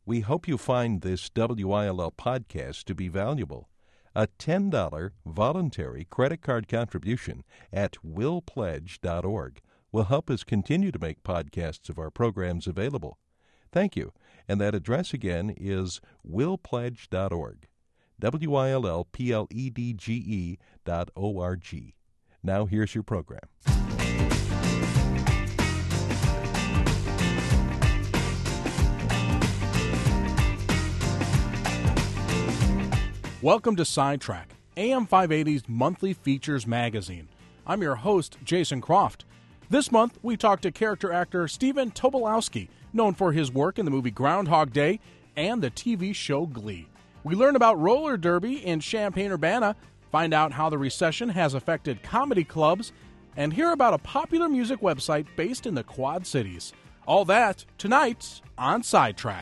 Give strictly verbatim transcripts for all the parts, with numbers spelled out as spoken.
We hope you find this W I L L podcast to be valuable. A ten dollars voluntary credit card contribution at will pledge dot org will help us continue to make podcasts of our programs available. Thank you. And that address again is will pledge dot org. W I L L P L E D G E dot O R G. Now here's your program. Welcome to Sidetrack, A M five eighty's monthly features magazine. I'm your host, Jason Croft. This month, we talk to character actor Stephen Tobolowsky, known for his work in the movie Groundhog Day and the T V show Glee. We learn about roller derby in Champaign-Urbana, find out how the recession has affected comedy clubs, and hear about a popular music website based in the Quad Cities. All that tonight on Sidetrack.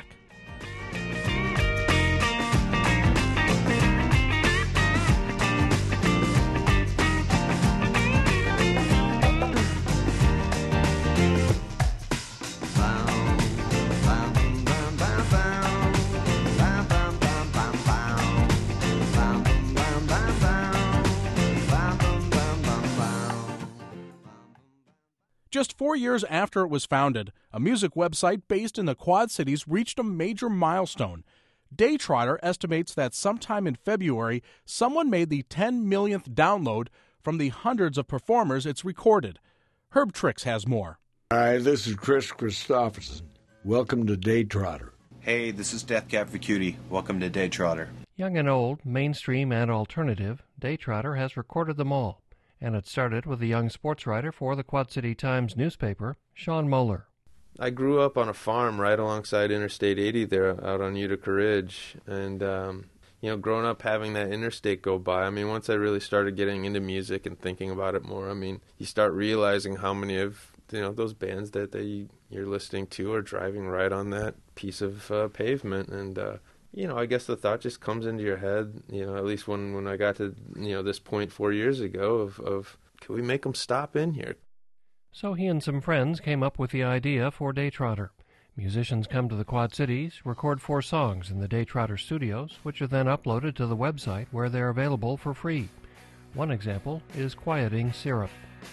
Just four years after it was founded, a music website based in the Quad Cities reached a major milestone. Daytrotter estimates that sometime in February, someone made the ten millionth download from the hundreds of performers it's recorded. Herb Trix has more. Hi, this is Chris Christopherson. Welcome to Daytrotter. Hey, this is Death Cab for Cutie. Welcome to Daytrotter. Young and old, mainstream and alternative, Daytrotter has recorded them all. And it started with a young sports writer for the Quad City Times newspaper, Sean Moeller. I grew up on a farm right alongside Interstate eighty there out on Utica Ridge. And, um, you know, growing up having that interstate go by, I mean, once I really started getting into music and thinking about it more, I mean, you start realizing how many of, you know, those bands that they, you're listening to are driving right on that piece of uh, pavement. And, uh, you know, I guess the thought just comes into your head, you know, at least when, when I got to, you know, this point four years ago of, of, can we make them stop in here? So he and some friends came up with the idea for Daytrotter. Musicians come to the Quad Cities, record four songs in the Daytrotter studios, which are then uploaded to the website where they're available for free. One example is Quieting Syrup.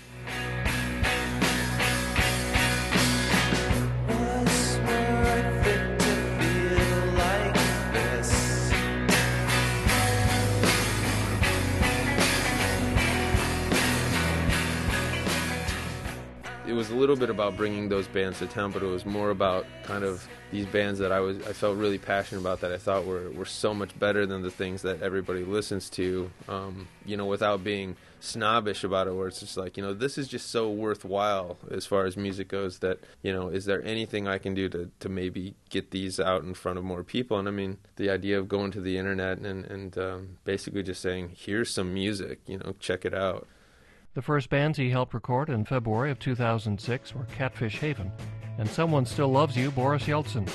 It was a little bit about bringing those bands to town, but it was more about kind of these bands that I was I felt really passionate about, that I thought were, were so much better than the things that everybody listens to, um, you know, without being snobbish about it, where it's just like, you know, this is just so worthwhile as far as music goes that, you know, is there anything I can do to, to maybe get these out in front of more people? And I mean, the idea of going to the internet and, and um, basically just saying, here's some music, you know, check it out. The first bands he helped record in February of two thousand six were Catfish Haven and Someone Still Loves You, Boris Yeltsin.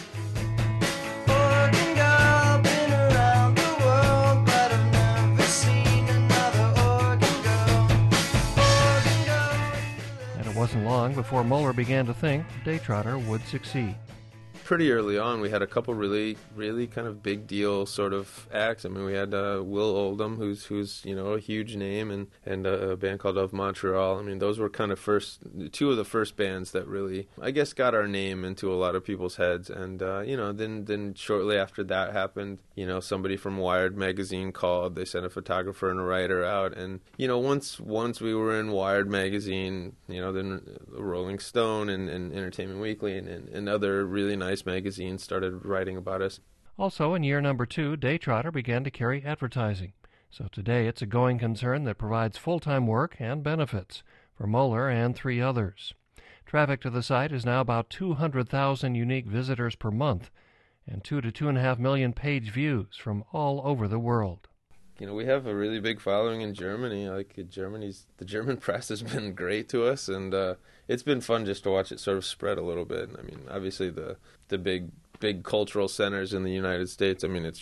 And it wasn't long before Moeller began to think Daytrotter would succeed. Pretty early on, we had a couple really, really kind of big deal sort of acts. I mean, we had uh, Will Oldham, who's who's you know a huge name, and and a band called Of Montreal. I mean, those were kind of first two of the first bands that really, I guess, got our name into a lot of people's heads. And uh, you know, then then shortly after that happened, you know, somebody from Wired magazine called. They sent a photographer and a writer out, and you know, once once we were in Wired magazine, you know, then Rolling Stone and, and Entertainment Weekly and, and, and other really nice magazines started writing about us. Also, in year number two, Daytrotter began to carry advertising. So today it's a going concern that provides full-time work and benefits for Moeller and three others. Traffic to the site is now about two hundred thousand unique visitors per month and two to two and a half million page views from all over the world. You know, we have a really big following in Germany. Like Germany's, the German press has been great to us, and uh, it's been fun just to watch it sort of spread a little bit. I mean, obviously the the big big cultural centers in the United States. I mean, it's just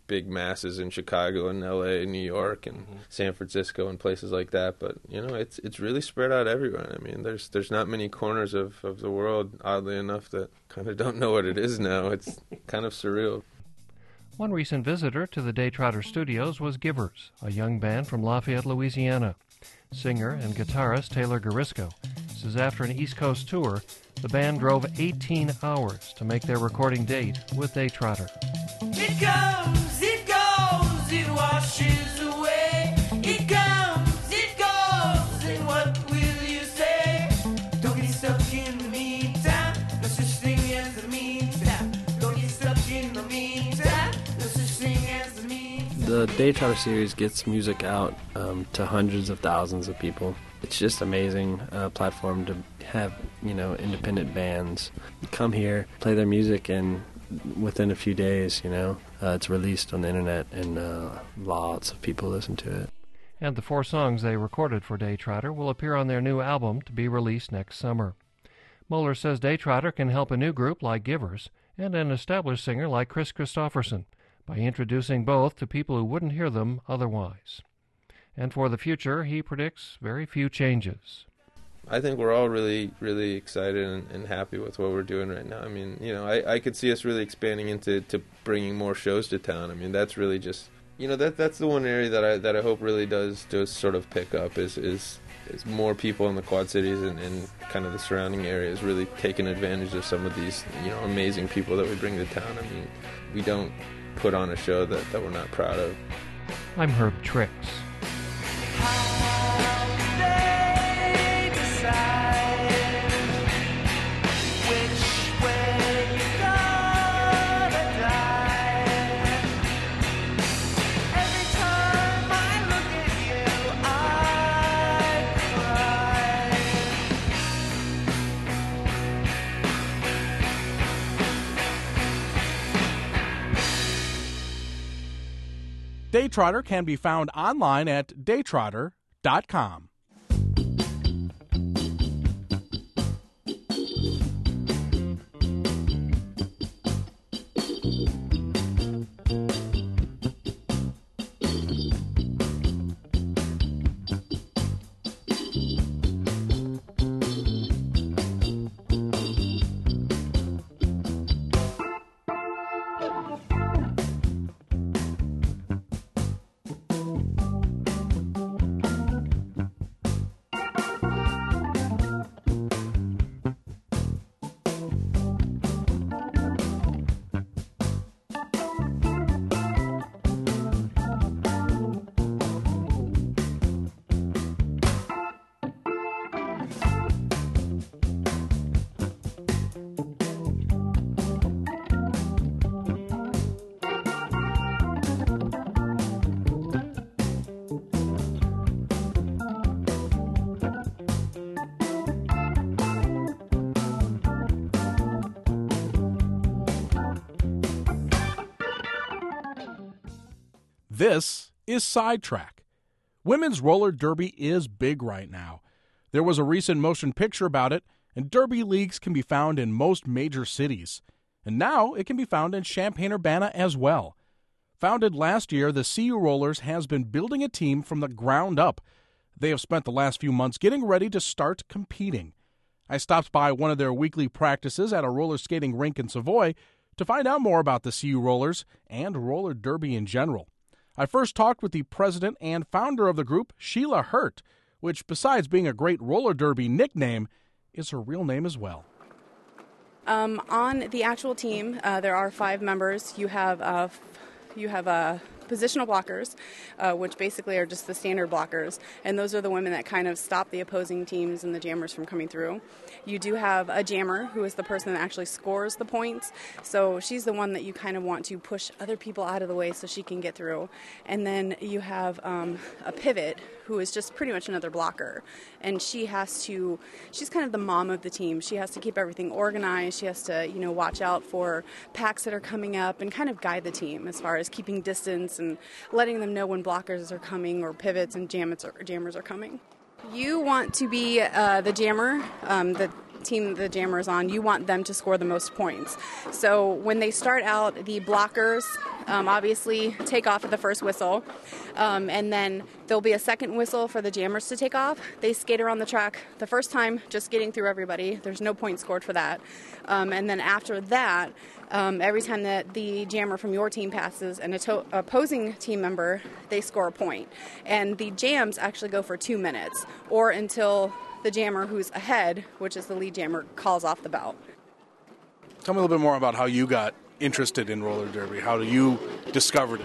big masses in Chicago and L A and New York and mm-hmm. San Francisco and places like that. But, you know, it's it's really spread out everywhere. I mean, there's there's not many corners of, of the world, oddly enough, that kind of don't know what it is now. It's kind of surreal. One recent visitor to the Daytrotter studios was Givers, a young band from Lafayette, Louisiana. Singer and guitarist Taylor Garisco says after an East Coast tour, the band drove eighteen hours to make their recording date with Daytrotter. It comes, it goes, it washes away. It comes, it goes, and what will you say? Don't get stuck in the meantime, no such thing as the meantime. Don't get stuck in the meantime, no such thing as the meantime. The Daytrotter series gets music out um, to hundreds of thousands of people. It's just amazing uh, platform to have, you know, independent bands come here, play their music, and within a few days, you know, uh, it's released on the internet, and uh, lots of people listen to it. And the four songs they recorded for Daytrotter will appear on their new album to be released next summer. Moeller says Daytrotter can help a new group like Givers and an established singer like Kris Kristofferson by introducing both to people who wouldn't hear them otherwise. And for the future, he predicts very few changes. I think we're all really, really excited and, and happy with what we're doing right now. I mean, you know, I, I could see us really expanding into to bringing more shows to town. I mean, that's really just, you know, that that's the one area that I that I hope really does does sort of pick up is is, is more people in the Quad Cities and, and kind of the surrounding areas really taking advantage of some of these, you know, amazing people that we bring to town. I mean, we don't put on a show that, that we're not proud of. I'm Herb Trix. Daytrotter can be found online at daytrotter dot com. This is Sidetrack. Women's roller derby is big right now. There was a recent motion picture about it, and derby leagues can be found in most major cities. And now it can be found in Champaign-Urbana as well. Founded last year, the C U Rollers has been building a team from the ground up. They have spent the last few months getting ready to start competing. I stopped by one of their weekly practices at a roller skating rink in Savoy to find out more about the C U Rollers and roller derby in general. I first talked with the president and founder of the group, Sheila Hurt, which, besides being a great roller derby nickname, is her real name as well. Um, on the actual team, uh, there are five members. You have uh, f- you have uh, positional blockers, uh, which basically are just the standard blockers, and those are the women that kind of stop the opposing teams and the jammers from coming through. You do have a jammer, who is the person that actually scores the points, so she's the one that you kind of want to push other people out of the way so she can get through. And then you have um, a pivot, who is just pretty much another blocker, and she has to, she's kind of the mom of the team. She has to keep everything organized. She has to, you know, watch out for packs that are coming up and kind of guide the team as far as keeping distance and letting them know when blockers are coming or pivots and jammers are, jammers are coming. You want to be uh, the jammer, um, the team the jammer's on, you want them to score the most points. So when they start out, the blockers um, obviously take off at the first whistle, um, and then there'll be a second whistle for the jammers to take off. They skate around the track the first time, just getting through everybody. There's no point scored for that. Um, and then after that, um, every time that the jammer from your team passes an to- opposing team member, they score a point. And the jams actually go for two minutes, or until the jammer who's ahead, which is the lead jammer, calls off the belt. Tell me a little bit more about how you got interested in roller derby. How you discovered it?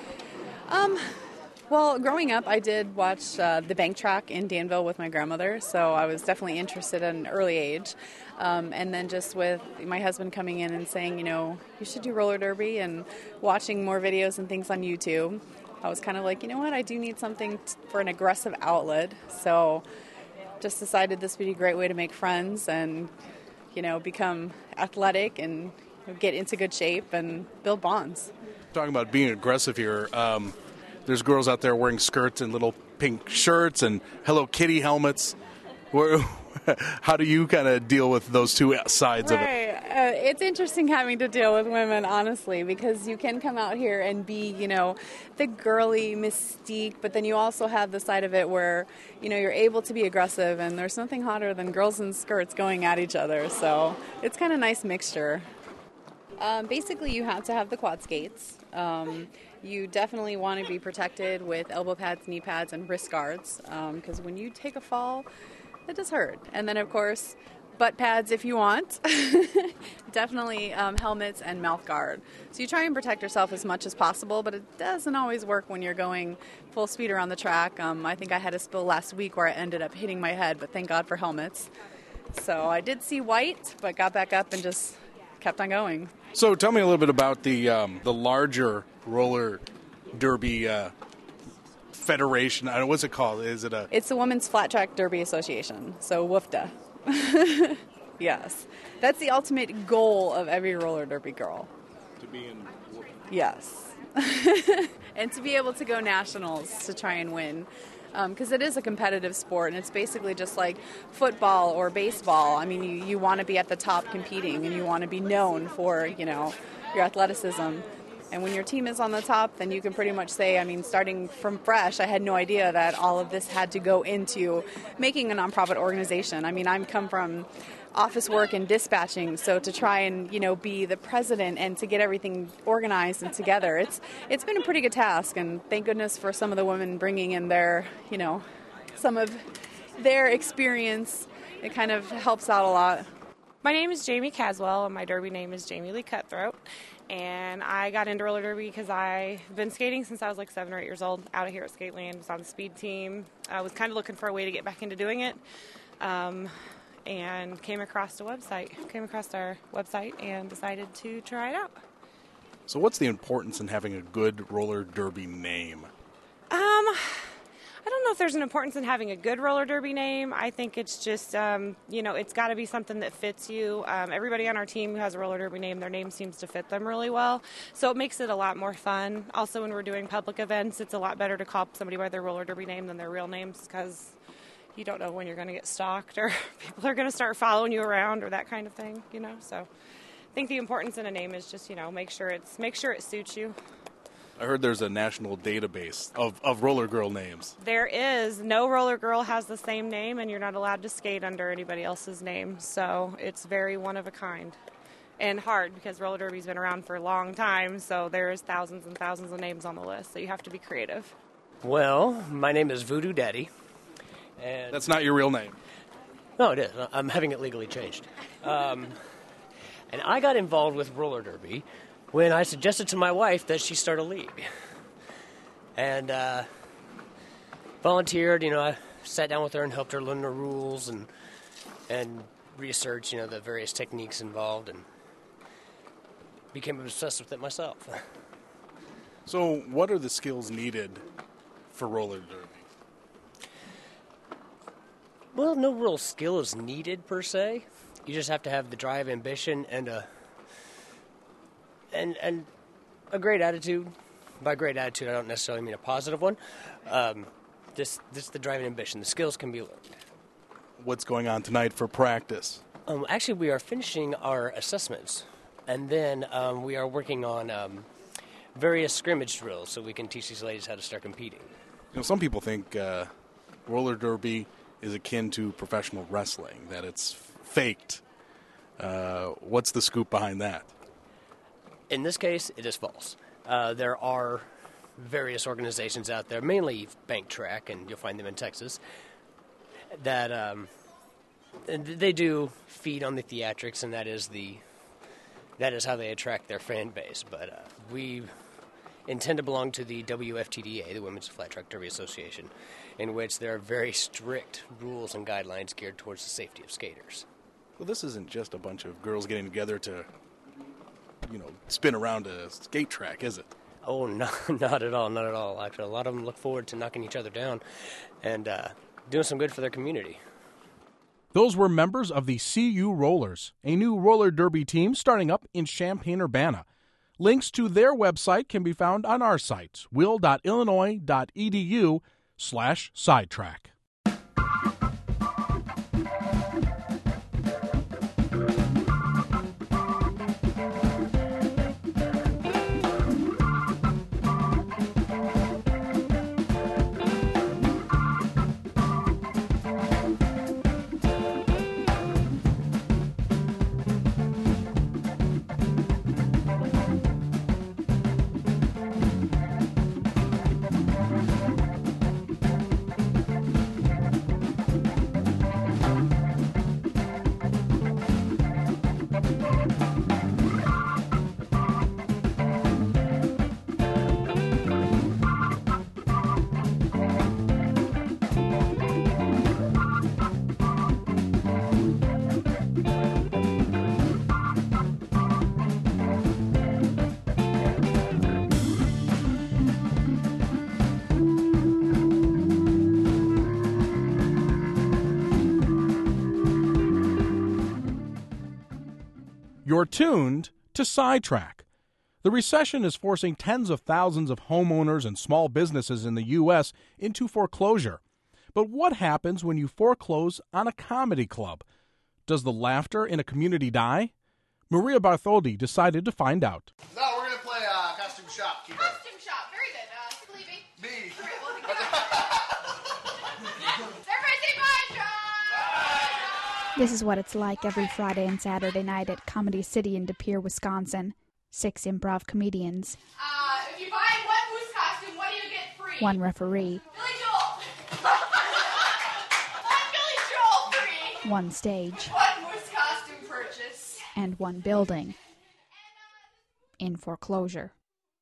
Um, well, growing up, I did watch uh, the bank track in Danville with my grandmother, so I was definitely interested at an early age. Um, and then just with my husband coming in and saying, you know, you should do roller derby, and watching more videos and things on YouTube, I was kind of like, you know what, I do need something t- for an aggressive outlet. So just decided this would be a great way to make friends and, you know, become athletic and get into good shape and build bonds. Talking about being aggressive here, um, there's girls out there wearing skirts and little pink shirts and Hello Kitty helmets. Where, how do you kind of deal with those two sides right. of it? Uh, it's interesting having to deal with women, honestly, because you can come out here and be, you know, the girly mystique, but then you also have the side of it where, you know, you're able to be aggressive, and there's nothing hotter than girls in skirts going at each other. So it's kind of a nice mixture. Um, basically, you have to have the quad skates. Um, you definitely want to be protected with elbow pads, knee pads, and wrist guards, because um, when you take a fall, it does hurt. And then, of course, butt pads if you want. Definitely um, helmets and mouth guard. So you try and protect yourself as much as possible, but it doesn't always work when you're going full speed around the track. Um, I think I had a spill last week where I ended up hitting my head, but thank God for helmets. So I did see white, but got back up and just kept on going. So tell me a little bit about the um, the larger roller derby uh, federation. I don't know, what's it called? Is it a? It's the Women's Flat Track Derby Association, so W F D A. Yes, that's the ultimate goal of every roller derby girl. To be in. Yes, and to be able to go nationals to try and win. Because um, it is a competitive sport, and it's basically just like football or baseball. I mean, you, you want to be at the top competing, and you want to be known for, you know, your athleticism. And when your team is on the top, then you can pretty much say, I mean, starting from fresh, I had no idea that all of this had to go into making a nonprofit organization. I mean, I'm come from office work and dispatching, so to try and, you know, be the president and to get everything organized and together, it's it's been a pretty good task, and thank goodness for some of the women bringing in their, you know, some of their experience. It kind of helps out a lot. My name is Jamie Caswell, and my derby name is Jamie Lee Cutthroat, and I got into roller derby because I've been skating since I was like seven or eight years old, out of here at Skateland, was on the speed team. I was kind of looking for a way to get back into doing it. Um, and came across the website, came across our website and decided to try it out. So what's the importance in having a good roller derby name? Um, I don't know if there's an importance in having a good roller derby name. I think it's just, um, you know, it's got to be something that fits you. Um, everybody on our team who has a roller derby name, their name seems to fit them really well. So it makes it a lot more fun. Also, when we're doing public events, it's a lot better to call somebody by their roller derby name than their real names, because you don't know when you're going to get stalked or people are going to start following you around or that kind of thing, you know. So I think the importance in a name is just, you know, make sure it's make sure it suits you. I heard there's a national database of, of roller girl names. There is. No roller girl has the same name, and you're not allowed to skate under anybody else's name. So it's very one of a kind and hard, because roller derby's been around for a long time, so there's thousands and thousands of names on the list, so you have to be creative. Well, my name is Voodoo Daddy. And that's not your real name. No, it is. I'm having it legally changed. Um, and I got involved with roller derby when I suggested to my wife that she start a league. And uh, volunteered, you know, I sat down with her and helped her learn the rules and and research, you know, the various techniques involved, and became obsessed with it myself. So what are the skills needed for roller derby? Well, no real skill is needed per se. You just have to have the drive, ambition, and a and and a great attitude. By great attitude, I don't necessarily mean a positive one. Um, just just the drive and ambition. The skills can be learned. What's going on tonight for practice? Um, actually, we are finishing our assessments, and then um, we are working on um, various scrimmage drills so we can teach these ladies how to start competing. You know, some people think uh, roller derby is akin to professional wrestling, that it's faked. Uh, what's the scoop behind that? In this case, it is false. Uh, there are various organizations out there, mainly Bank Track, and you'll find them in Texas, that um, they do feed on the theatrics, and that is the that is how they attract their fan base. But uh, we intend to belong to the W F T D A, the Women's Flat Track Derby Association, in which there are very strict rules and guidelines geared towards the safety of skaters. Well, this isn't just a bunch of girls getting together to, you know, spin around a skate track, is it? Oh, no, not at all, not at all. Actually, a lot of them look forward to knocking each other down and uh, doing some good for their community. Those were members of the C U Rollers, a new roller derby team starting up in Champaign-Urbana. Links to their website can be found on our site, will.illinois.edu slash sidetrack. You're tuned to Sidetrack. The recession is forcing tens of thousands of homeowners and small businesses in the U S into foreclosure. But what happens when you foreclose on a comedy club? Does the laughter in a community die? Maria Bartholdi decided to find out. No, we're going to play uh, Costume Shopkeeper. Costume Shop, very good. Uh, Sleepy. Me. All right, well, get Everybody say bye, John! This is what it's like every Friday and Saturday night at Comedy City in De Pere, Wisconsin. Six improv comedians. Uh, if you buy one Moose costume, what do you get free? One referee. Billy Joel! One Billy Joel free! One stage. One Moose costume purchase. And one building. In foreclosure.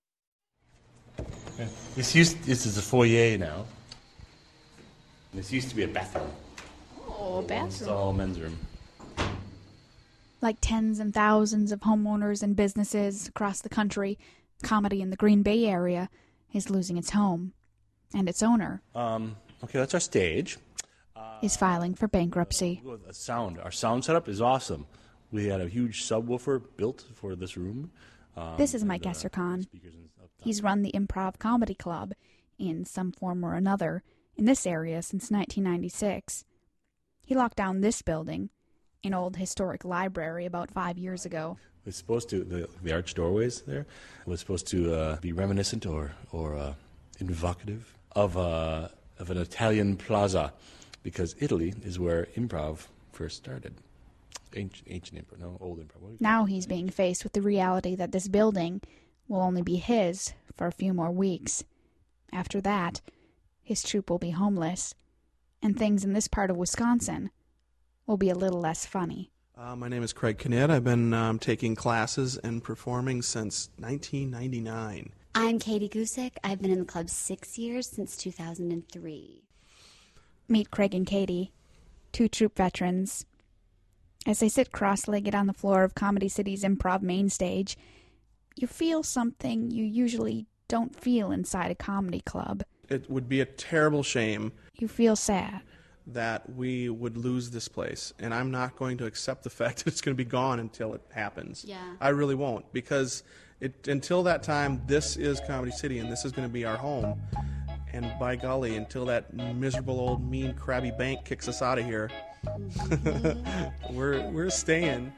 This used this is a foyer now. This used to be a bathroom. Oh, bathroom. It's all men's room. Like tens and thousands of homeowners and businesses across the country, comedy in the Green Bay area is losing its home. And its owner Um, okay, that's our stage. is filing for bankruptcy. Uh, the sound. Our sound setup is awesome. We had a huge subwoofer built for this room. Um, This is Mike and, uh, Essercon. He's run the Improv Comedy Club in some form or another in this area since nineteen ninety-six. He locked down this building, an old historic library, about five years ago. It's supposed to, the, the arch doorways there, was supposed to uh, be reminiscent or, or uh, invocative of, uh, of an Italian plaza, because Italy is where improv first started. Ancient, ancient improv, no, old improv. What do you Now he's being faced with the reality that this building will only be his for a few more weeks. After that, his troupe will be homeless, and things in this part of Wisconsin will be a little less funny. Uh, my name is Craig Knitt. I've been um, taking classes and performing since nineteen ninety-nine. I'm Katie Gusick. I've been in the club six years, since two thousand three. Meet Craig and Katie, two troupe veterans. As they sit cross-legged on the floor of Comedy City's improv main stage, you feel something you usually don't feel inside a comedy club. It would be a terrible shame You feel sad. that we would lose this place, and I'm not going to accept the fact that it's going to be gone until it happens. Yeah. I really won't, because it, until that time, this is Comedy City, and this is going to be our home. And by golly, until that miserable old mean crabby bank kicks us out of here, we're we're staying.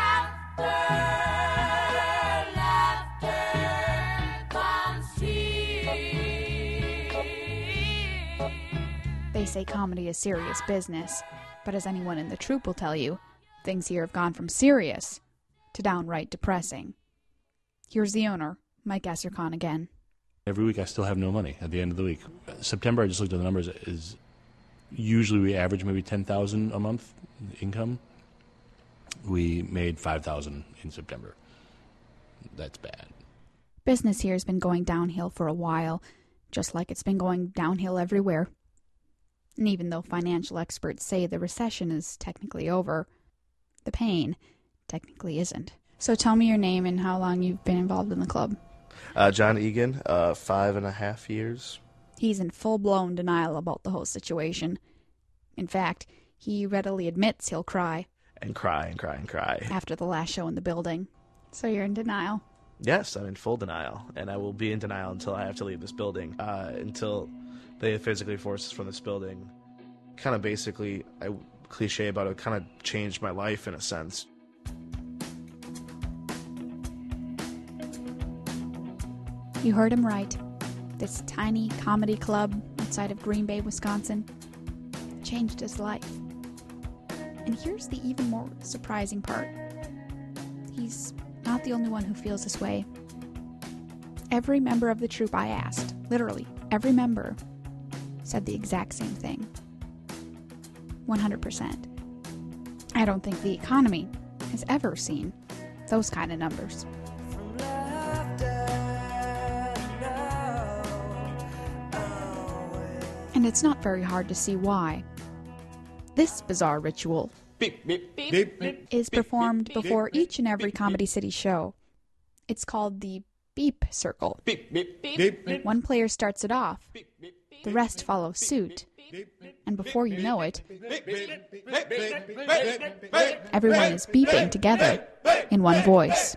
They say comedy is serious business, but as anyone in the troupe will tell you, things here have gone from serious to downright depressing. Here's the owner, Mike Essercon again. Every week I still have no money at the end of the week. September, I just looked at the numbers, is usually we average maybe ten thousand dollars a month income. We made five thousand dollars in September. That's bad. Business here has been going downhill for a while, just like it's been going downhill everywhere. And even though financial experts say the recession is technically over, the pain technically isn't. So tell me your name and how long you've been involved in the club. Uh, John Egan, uh, five and a half years. He's in full-blown denial about the whole situation. In fact, he readily admits he'll cry. And cry and cry and cry. After the last show in the building. So you're in denial? Yes, I'm in full denial, and I will be in denial until I have to leave this building, uh, until they physically force us from this building. Kind of basically, I cliche about it, kind of changed my life in a sense. You heard him right. This tiny comedy club outside of Green Bay, Wisconsin, changed his life. And here's the even more surprising part. He's not the only one who feels this way. Every member of the troupe I asked, literally every member, said the exact same thing. one hundred percent. I don't think the economy has ever seen those kind of numbers. And it's not very hard to see why. This bizarre ritual Beep, beep, beep, beep, beep, is performed beep, beep, before beep, each and every beep, Comedy City show. It's called the Beep Circle. Beep, beep, beep, beep. One player starts it off, the rest follow suit, and before you know it, everyone is beeping together in one voice.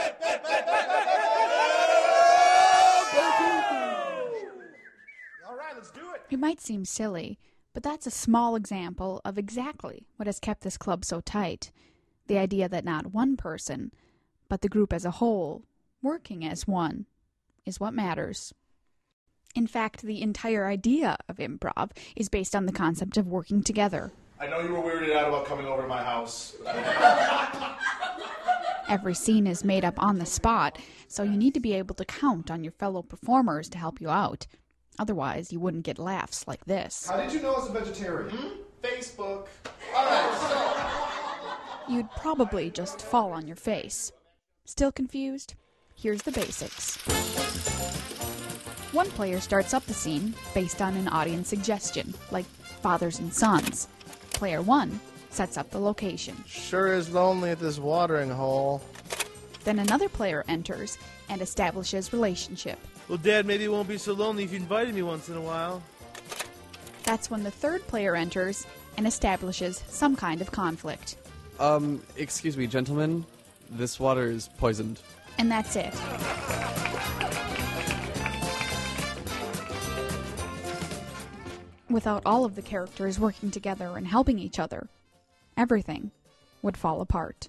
All right, let's do it. It might seem silly, but that's a small example of exactly what has kept this club so tight. The idea that not one person, but the group as a whole, working as one, is what matters. In fact, the entire idea of improv is based on the concept of working together. I know you were weirded out about coming over to my house. Every scene is made up on the spot, so you need to be able to count on your fellow performers to help you out. Otherwise, you wouldn't get laughs like this. How did you know I was a vegetarian? Hmm? Facebook. All right, so... You'd probably just fall on your face. Still confused? Here's the basics. One player starts up the scene based on an audience suggestion, like fathers and sons. Player one sets up the location. Sure is lonely at this watering hole. Then another player enters and establishes relationship. Well, Dad, maybe it won't be so lonely if you invited me once in a while. That's when the third player enters and establishes some kind of conflict. Um, excuse me, gentlemen. This water is poisoned. And that's it. Without all of the characters working together and helping each other, everything would fall apart.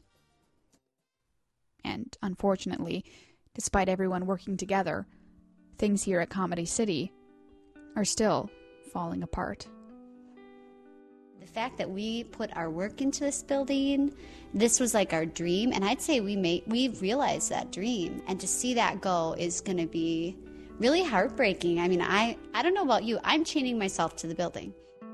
And unfortunately, despite everyone working together, things here at Comedy City are still falling apart. The fact that we put our work into this building, this was like our dream, and I'd say we made we realized that dream, and to see that go is going to be really heartbreaking. I mean, I, I don't know about you, I'm chaining myself to the building.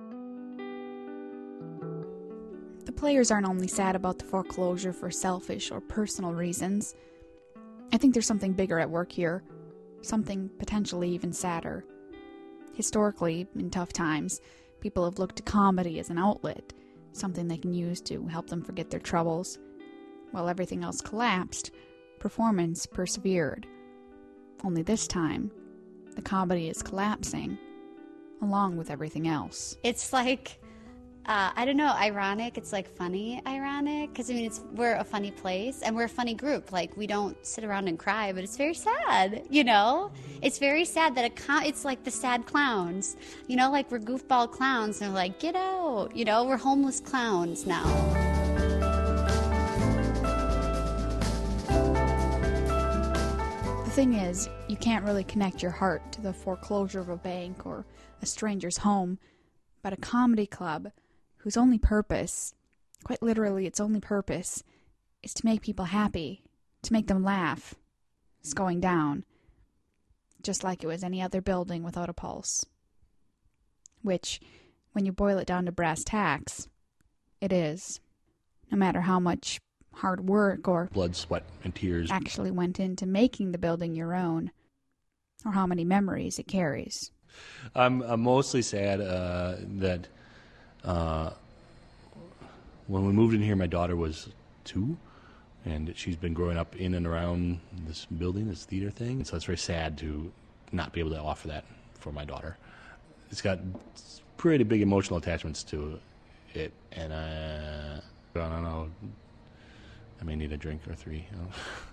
The players aren't only sad about the foreclosure for selfish or personal reasons. I think there's something bigger at work here, something potentially even sadder. Historically, in tough times, people have looked to comedy as an outlet, something they can use to help them forget their troubles. While everything else collapsed, performance persevered. Only this time, the comedy is collapsing, along with everything else. It's like, uh, I don't know, ironic. It's like funny ironic, because I mean, it's we're a funny place, and we're a funny group. Like, we don't sit around and cry, but it's very sad, you know? It's very sad that a con- it's like the sad clowns. You know, like we're goofball clowns, and they're like, get out. You know, we're homeless clowns now. The thing is, you can't really connect your heart to the foreclosure of a bank or a stranger's home, but a comedy club whose only purpose, quite literally its only purpose, is to make people happy, to make them laugh, is going down, just like it was any other building without a pulse. Which, when you boil it down to brass tacks, it is. No matter how much hard work or blood, sweat, and tears actually went into making the building your own, or how many memories it carries. I'm, I'm mostly sad uh, that uh, when we moved in here, my daughter was two, and she's been growing up in and around this building, this theater thing. And so it's very sad to not be able to offer that for my daughter. It's got pretty big emotional attachments to it, and I, I don't know. I may need a drink or three. You know?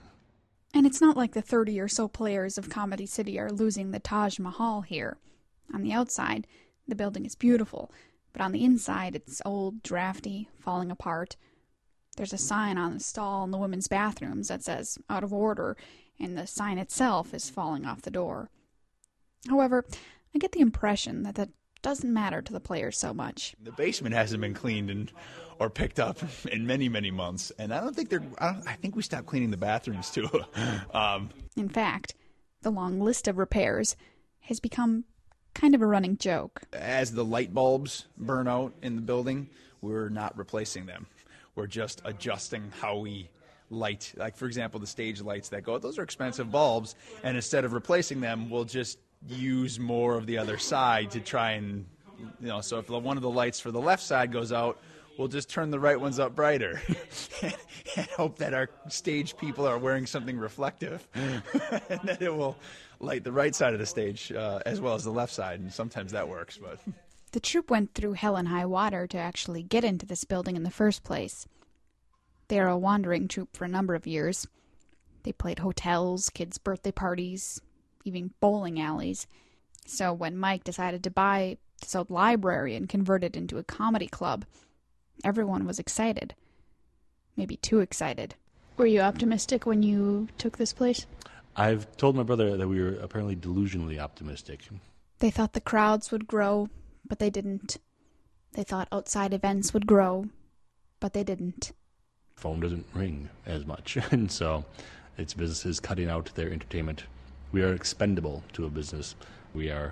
And it's not like the thirty or so players of Comedy City are losing the Taj Mahal here. On the outside, the building is beautiful, but on the inside, it's old, drafty, falling apart. There's a sign on the stall in the women's bathrooms that says, out of order, and the sign itself is falling off the door. However, I get the impression that that doesn't matter to the players so much. The basement hasn't been cleaned and or picked up in many, many months, and I don't think they're. I, don't, I think we stopped cleaning the bathrooms too. um, In fact, the long list of repairs has become kind of a running joke. As the light bulbs burn out in the building, we're not replacing them. We're just adjusting how we light. Like, for example, the stage lights that go, those are expensive bulbs, and instead of replacing them, we'll just use more of the other side to try and, you know, so if the, one of the lights for the left side goes out, we'll just turn the right ones up brighter and, and hope that our stage people are wearing something reflective and that it will light the right side of the stage uh, as well as the left side, and sometimes that works. But the troupe went through hell and high water to actually get into this building in the first place. They are a wandering troupe for a number of years. They played hotels, kids' birthday parties, even bowling alleys. So when Mike decided to buy this old library and convert it into a comedy club, everyone was excited. Maybe too excited. Were you optimistic when you took this place? I've told my brother that we were apparently delusionally optimistic. They thought the crowds would grow, but they didn't. They thought outside events would grow, but they didn't. Phone doesn't ring as much, and so it's businesses cutting out their entertainment. We are expendable to a business. We are,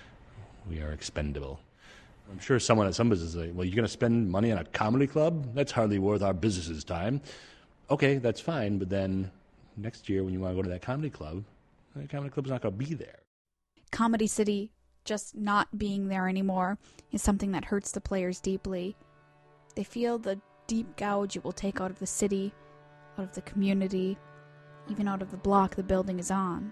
we are expendable. I'm sure someone at some business is like, well, you're going to spend money on a comedy club? That's hardly worth our business's time. Okay, that's fine, but then next year when you want to go to that comedy club, that comedy club's not going to be there. Comedy City just not being there anymore is something that hurts the players deeply. They feel the deep gouge it will take out of the city, out of the community, even out of the block the building is on.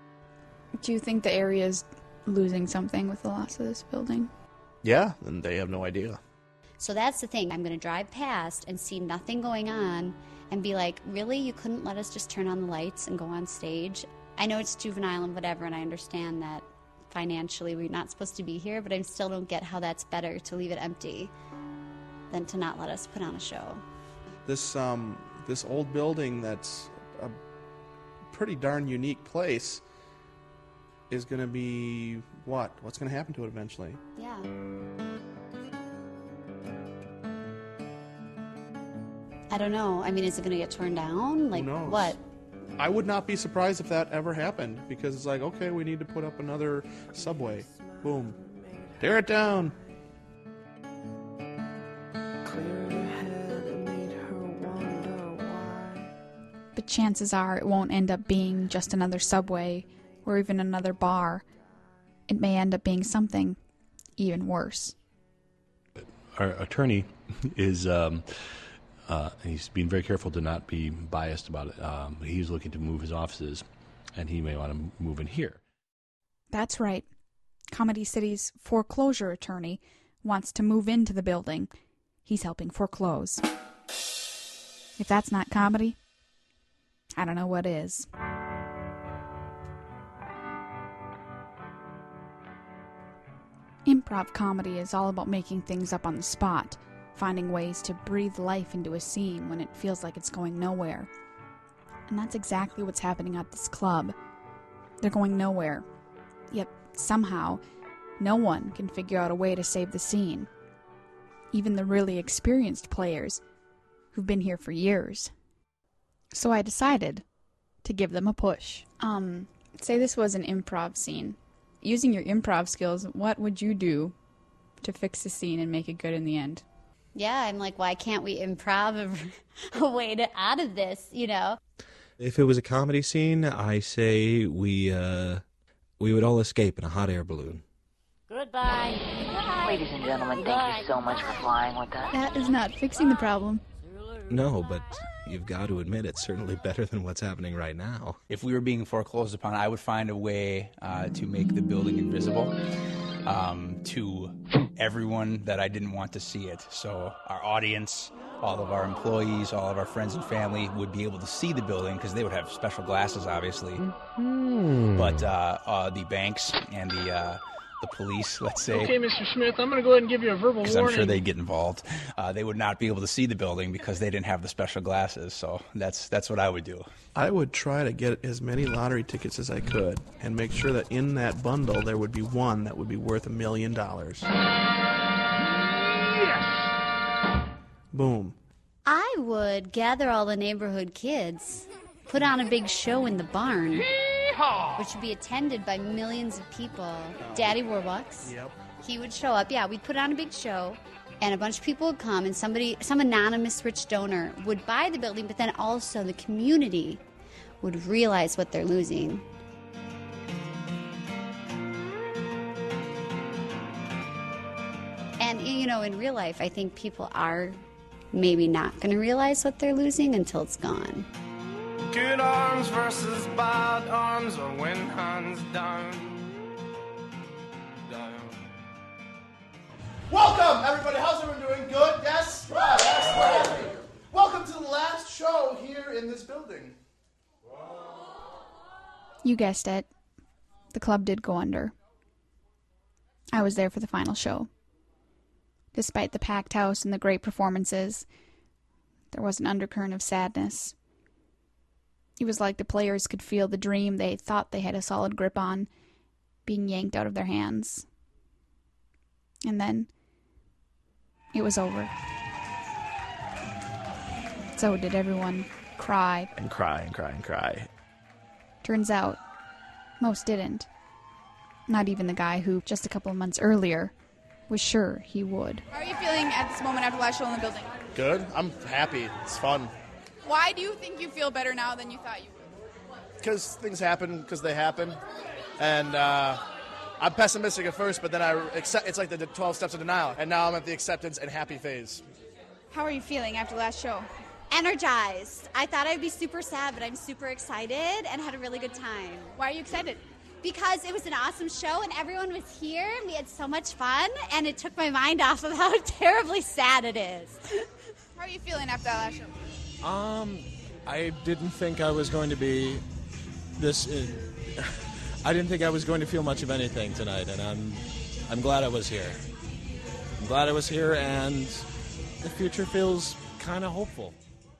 Do you think the area is losing something with the loss of this building? Yeah, and they have no idea. So that's the thing. I'm going to drive past and see nothing going on and be like, really? You couldn't let us just turn on the lights and go on stage? I know it's juvenile and whatever, and I understand that financially we're not supposed to be here, but I still don't get how that's better to leave it empty than to not let us put on a show. This um, this old building that's a pretty darn unique place is going to be what? What's going to happen to it eventually? Yeah. I don't know. I mean, is it going to get torn down? Like, Who knows? what? I would not be surprised if that ever happened, because it's like, okay, we need to put up another subway. Boom. Tear it down. But chances are it won't end up being just another subway or even another bar. It may end up being something even worse. Our attorney is, um, uh, he's being very careful to not be biased about it. Um, he's looking to move his offices, and he may want to move in here. That's right. Comedy City's foreclosure attorney wants to move into the building. He's helping foreclose. If that's not comedy, I don't know what is. Improv comedy is all about making things up on the spot, finding ways to breathe life into a scene when it feels like it's going nowhere. And that's exactly what's happening at this club. They're going nowhere. Yet, somehow, no one can figure out a way to save the scene. Even the really experienced players, who've been here for years. So I decided to give them a push. Um, say this was an improv scene. Using your improv skills, what would you do to fix the scene and make it good in the end? Yeah, I'm like, why can't we improv a, a way to out of this, you know? If it was a comedy scene, I say we, uh, we would all escape in a hot air balloon. Goodbye. Goodbye. Ladies and gentlemen, thank you so much for flying with us. That is not fixing the problem. No, but you've got to admit it's certainly better than what's happening right now. If we were being foreclosed upon, I would find a way uh, to make the building invisible um, to everyone that I didn't want to see it. So our audience, all of our employees, all of our friends and family would be able to see the building because they would have special glasses, obviously. Mm-hmm. But uh, uh, the banks and the uh, the police, let's say. Okay, Mister Smith, I'm going to go ahead and give you a verbal warning. Because I'm sure they'd get involved. Uh, they would not be able to see the building because they didn't have the special glasses. So that's that's what I would do. I would try to get as many lottery tickets as I could and make sure that in that bundle there would be one that would be worth a million dollars. Yes! Boom. I would gather all the neighborhood kids, put on a big show in the barn, which would be attended by millions of people. Daddy Warbucks. Yep. He would show up. Yeah, we'd put on a big show, and a bunch of people would come, and somebody, some anonymous rich donor would buy the building, but then also the community would realize what they're losing. And, you know, in real life, I think people are maybe not going to realize what they're losing until it's gone. Good arms versus bad arms, or when hands down. Down. Welcome, everybody. How's everyone doing? Good? Yes? Right. Yes, we're happy. Welcome to the last show here in this building. You guessed it. The club did go under. I was there for the final show. Despite the packed house and the great performances, there was an undercurrent of sadness. It was like the players could feel the dream they thought they had a solid grip on being yanked out of their hands. And then, it was over. So did everyone cry. And cry and cry and cry. Turns out, most didn't. Not even the guy who, just a couple of months earlier, was sure he would. How are you feeling at this moment after last show in the building? Good. I'm happy. It's fun. Why do you think you feel better now than you thought you would? Because things happen because they happen. And uh, I'm pessimistic at first, but then I accept. It's like the twelve steps of denial. And now I'm at the acceptance and happy phase. How are you feeling after last show? Energized. I thought I'd be super sad, but I'm super excited and had a really good time. Why are you excited? Because it was an awesome show and everyone was here and we had so much fun and it took my mind off of how terribly sad it is. How are you feeling after that last show? Um, I didn't think I was going to be this. Uh, I didn't think I was going to feel much of anything tonight, and I'm, I'm glad I was here. I'm glad I was here, and the future feels kind of hopeful.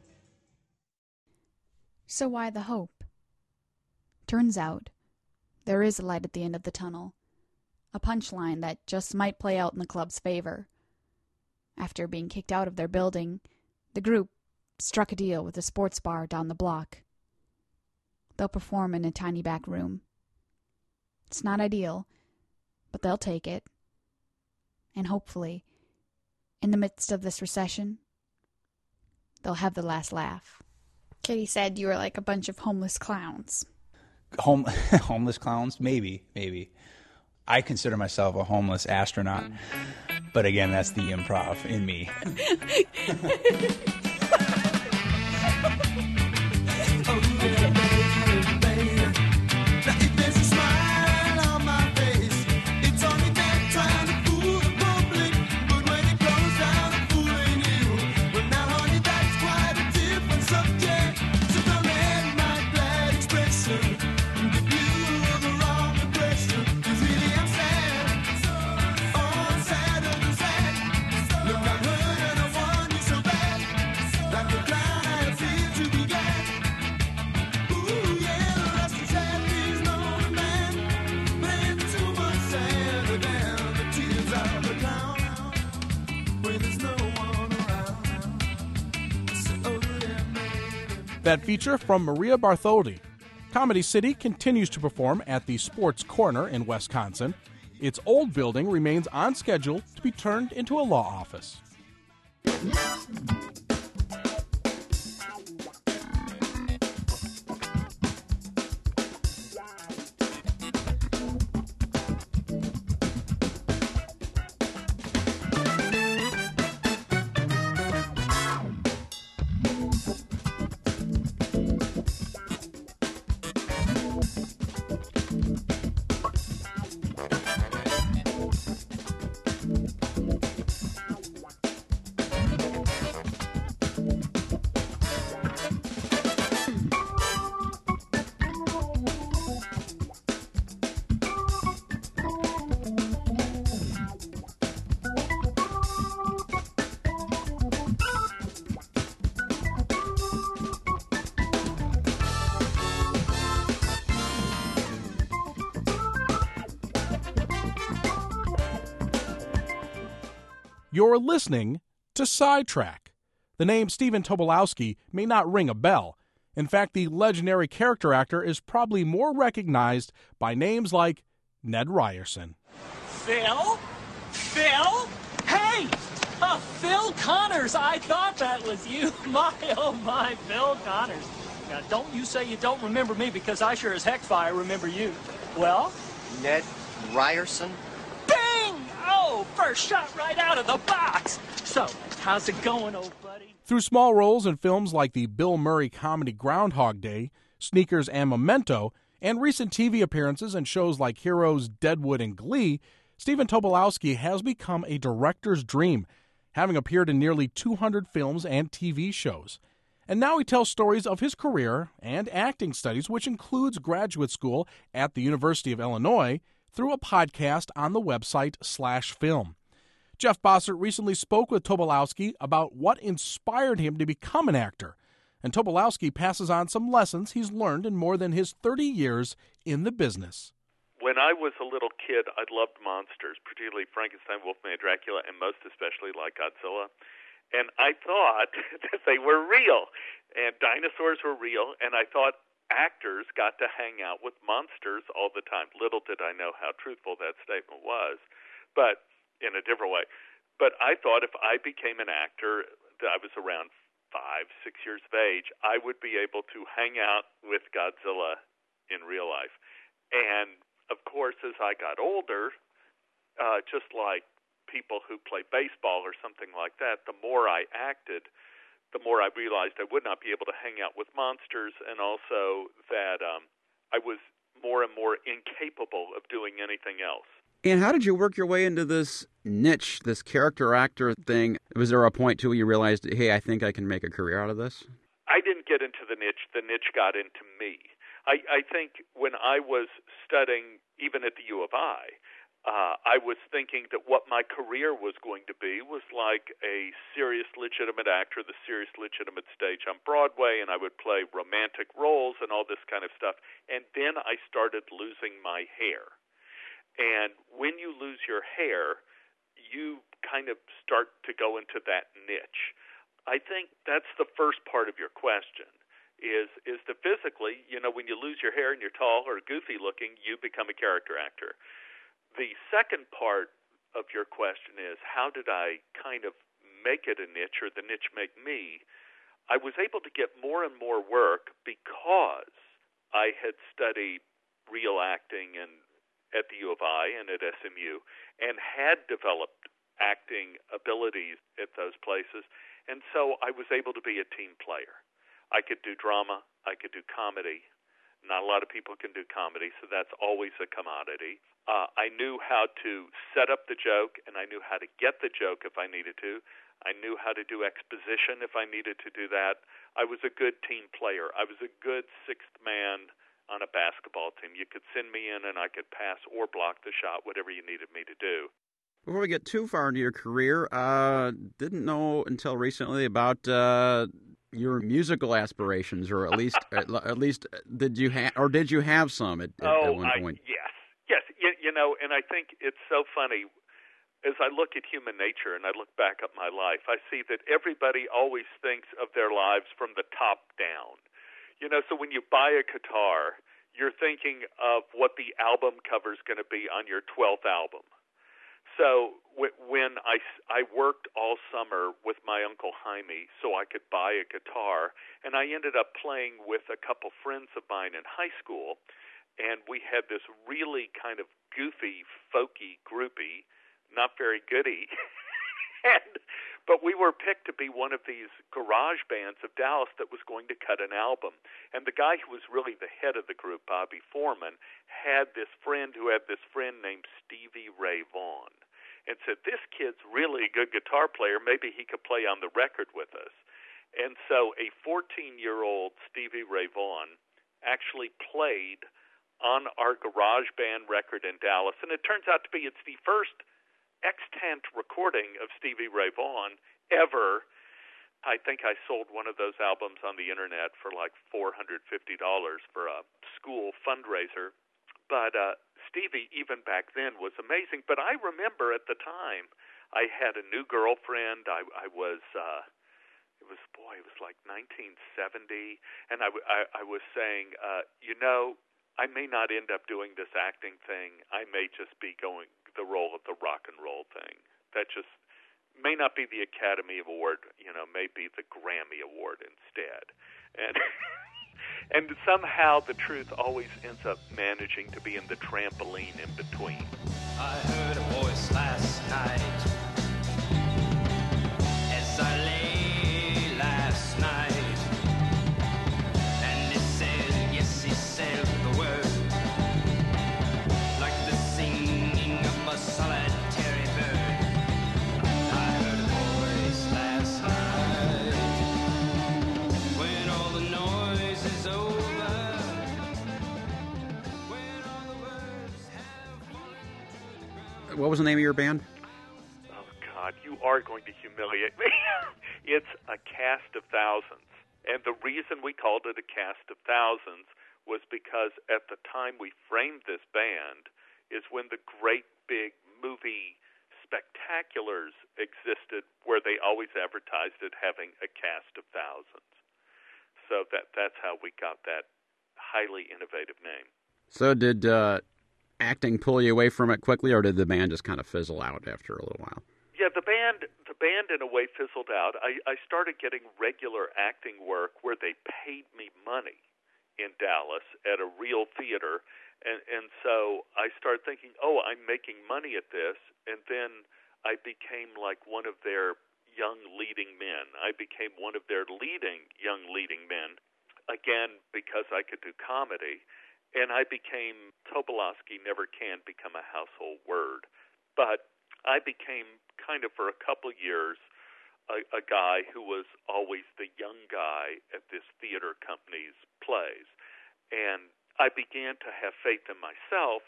So why the hope? Turns out, there is a light at the end of the tunnel. A punchline that just might play out in the club's favor. After being kicked out of their building, the group struck a deal with a sports bar down the block. They'll perform in a tiny back room. It's not ideal, but they'll take it. And hopefully, in the midst of this recession, they'll have the last laugh. Katie said you were like a bunch of homeless clowns. Home, homeless clowns? Maybe, maybe. I consider myself a homeless astronaut. But again, that's the improv in me. That feature from Maria Bartholdi. Comedy City continues to perform at the Sports Corner in Wisconsin. Its old building remains on schedule to be turned into a law office. You're listening to Sidetrack. The name Stephen Tobolowsky may not ring a bell. In fact, the legendary character actor is probably more recognized by names like Ned Ryerson. Phil? Phil? Hey! Uh, Phil Connors! I thought that was you. My, oh my, Phil Connors. Now, don't you say you don't remember me, because I sure as heck fire remember you. Well? Ned Ryerson? Bing! Oh, first shot right out of the box. So, how's it going, old buddy? Through small roles in films like the Bill Murray comedy Groundhog Day, Sneakers and Memento, and recent T V appearances in shows like Heroes, Deadwood, and Glee, Stephen Tobolowsky has become a director's dream, having appeared in nearly two hundred films and T V shows. And now he tells stories of his career and acting studies, which includes graduate school at the University of Illinois, through a podcast on the website Slash Film. Jeff Bossert recently spoke with Tobolowsky about what inspired him to become an actor, and Tobolowsky passes on some lessons he's learned in more than his thirty years in the business. When I was a little kid, I loved monsters, particularly Frankenstein, Wolfman, Dracula, and most especially like Godzilla. And I thought that they were real, and dinosaurs were real, and I thought actors got to hang out with monsters all the time. Little did I know how truthful that statement was, but in a different way. But I thought if I became an actor, that I was around five, six years of age, I would be able to hang out with Godzilla in real life. And, of course, as I got older, uh, just like people who play baseball or something like that, the more I acted, the more I realized I would not be able to hang out with monsters, and also that um, I was more and more incapable of doing anything else. And how did you work your way into this niche, this character actor thing? Was there a point, too, where you realized, hey, I think I can make a career out of this? I didn't get into the niche. The niche got into me. I, I think when I was studying, even at the U of I, uh, I was thinking that what my career was going to be was like a serious, legitimate actor, the serious, legitimate stage on Broadway, and I would play romantic roles and all this kind of stuff. And then I started losing my hair. And when you lose your hair, you kind of start to go into that niche. I think that's the first part of your question, is is that physically, you know, when you lose your hair and you're tall or goofy looking, you become a character actor. The second part of your question is, how did I kind of make it a niche, or the niche make me? I was able to get more and more work because I had studied real acting and at the U of I and at S M U, and had developed acting abilities at those places. And so I was able to be a team player. I could do drama. I could do comedy. Not a lot of people can do comedy, so that's always a commodity. Uh, I knew how to set up the joke, and I knew how to get the joke if I needed to. I knew how to do exposition if I needed to do that. I was a good team player. I was a good sixth man on a basketball team. You could send me in and I could pass or block the shot, whatever you needed me to do. Before we get too far into your career, uh, didn't know until recently about uh, your musical aspirations, or at least, at, at least, did you have, or did you have some at, oh, at one point? I, yes, yes. You, you know, and I think it's so funny. As I look at human nature and I look back at my life, I see that everybody always thinks of their lives from the top down. You know, so when you buy a guitar, you're thinking of what the album cover is going to be on your twelfth album. So w- when I, I worked all summer with my Uncle Jaime so I could buy a guitar, and I ended up playing with a couple friends of mine in high school, and we had this really kind of goofy, folky groupie, not very goody, and, but we were picked to be one of these garage bands of Dallas that was going to cut an album. And the guy who was really the head of the group, Bobby Foreman, had this friend who had this friend named Stevie Ray Vaughan, and said, this kid's really a good guitar player. Maybe he could play on the record with us. And so a fourteen-year-old Stevie Ray Vaughan actually played on our garage band record in Dallas. And it turns out to be it's the first extant recording of Stevie Ray Vaughan ever. I think I sold one of those albums on the internet for like four hundred fifty dollars for a school fundraiser. But uh, Stevie, even back then, was amazing. But I remember at the time, I had a new girlfriend. I, I was, uh, it was, boy, it was like nineteen seventy. And I, I, I was saying, uh, you know, I may not end up doing this acting thing. I may just be going the role of the rock and roll thing. That just may not be the Academy Award, you know, may be the Grammy Award instead. And and somehow the truth always ends up managing to be in the trampoline in between. I heard a voice last night as I lay last night, and it said, yes, he said the word, like the singing of a solitary bird. I heard a voice last night when all the noise is over. What was the name of your band? Oh, God, you are going to humiliate me. It's A Cast of Thousands. And the reason we called it A Cast of Thousands was because at the time we framed this band is when the great big movie spectaculars existed where they always advertised it having a cast of thousands. So that that's how we got that highly innovative name. So did uh, acting pull you away from it quickly, or did the band just kind of fizzle out after a little while? Yeah, the band the band in a way fizzled out. I, I started getting regular acting work where they paid me money in Dallas at a real theater, and and so I started thinking, oh, I'm making money at this, and then I became like one of their young leading men. I became one of their leading young leading men, again, because I could do comedy. And I became, Tobolowsky never can become a household word, but I became kind of for a couple years a, a guy who was always the young guy at this theater company's plays. And I began to have faith in myself.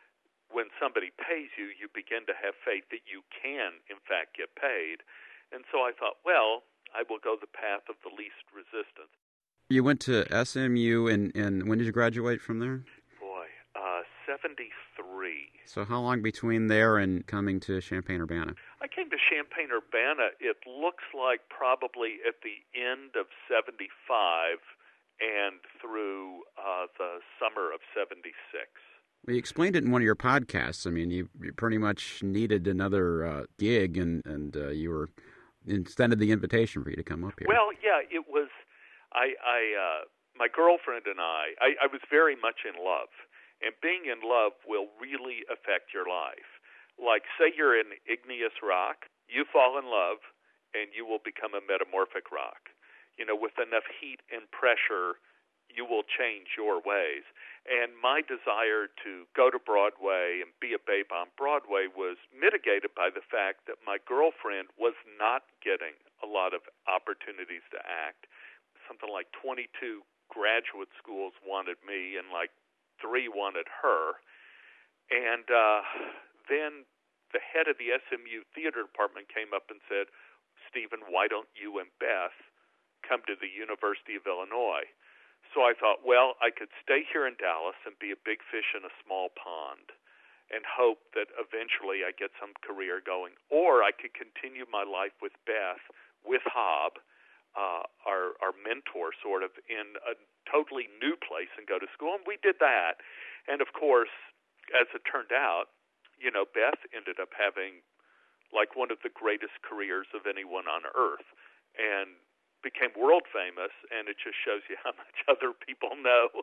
When somebody pays you, you begin to have faith that you can, in fact, get paid. And so I thought, well, I will go the path of the least resistance. You went to S M U, and, and when did you graduate from there? Boy, uh, seventy-three. So how long between there and coming to Champaign-Urbana? I came to Champaign-Urbana, it looks like probably at the end of seventy-five and through uh, the summer of seventy-six. Well, you explained it in one of your podcasts. I mean, you, you pretty much needed another uh, gig, and, and uh, you were extended the invitation for you to come up here. Well, yeah, it was... I, I uh, my girlfriend and I, I, I was very much in love, and being in love will really affect your life. Like, say you're in igneous rock, you fall in love, and you will become a metamorphic rock. You know, with enough heat and pressure, you will change your ways. And my desire to go to Broadway and be a babe on Broadway was mitigated by the fact that my girlfriend was not getting a lot of opportunities to act. Something like twenty-two graduate schools wanted me, and like three wanted her. And uh, then the head of the S M U theater department came up and said, Stephen, why don't you and Beth come to the University of Illinois? So I thought, well, I could stay here in Dallas and be a big fish in a small pond and hope that eventually I get some career going. Or I could continue my life with Beth, with Hob, uh, our our mentor, sort of, in a totally new place and go to school. And we did that. And, of course, as it turned out, you know, Beth ended up having, like, one of the greatest careers of anyone on earth and became world famous, and it just shows you how much other people know.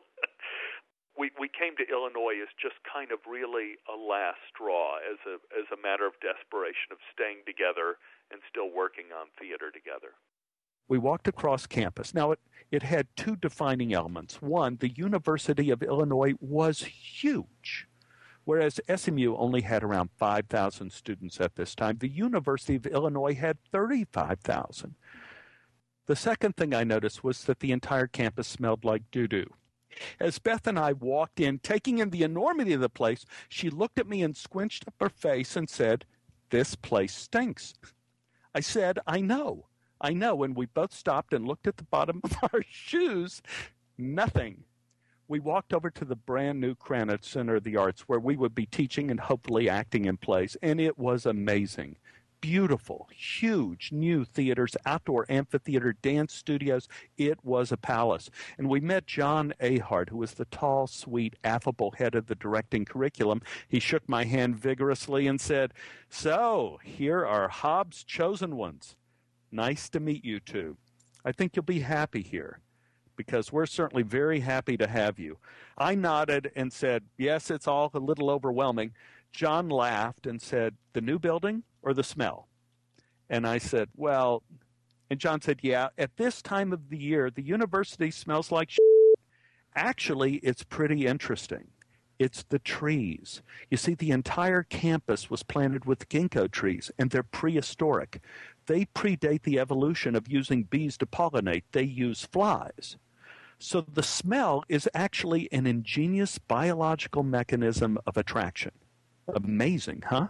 we we came to Illinois as just kind of really a last straw, as a as a matter of desperation of staying together and still working on theater together. We walked across campus. Now, it, it had two defining elements. One, the University of Illinois was huge, whereas S M U only had around five thousand students at this time. The University of Illinois had thirty-five thousand. The second thing I noticed was that the entire campus smelled like doo-doo. As Beth and I walked in, taking in the enormity of the place, she looked at me and squinched up her face and said, "This place stinks." I said, "I know. I know," and we both stopped and looked at the bottom of our shoes. Nothing. We walked over to the brand new Krannert Center of the Arts, where we would be teaching and hopefully acting in plays, and it was amazing. Beautiful, huge, new theaters, outdoor amphitheater, dance studios. It was a palace. And we met John Ahart, who was the tall, sweet, affable head of the directing curriculum. He shook my hand vigorously and said, "So, here are Hobbs' chosen ones. Nice to meet you two. I think you'll be happy here, because we're certainly very happy to have you." I nodded and said, "Yes, it's all a little overwhelming." John laughed and said, "The new building or the smell?" And I said, "Well," and John said, "Yeah, at this time of the year, the university smells like shit. Actually, it's pretty interesting. It's the trees. You see, the entire campus was planted with ginkgo trees, and they're prehistoric. They predate the evolution of using bees to pollinate. They use flies. So the smell is actually an ingenious biological mechanism of attraction." Amazing, huh?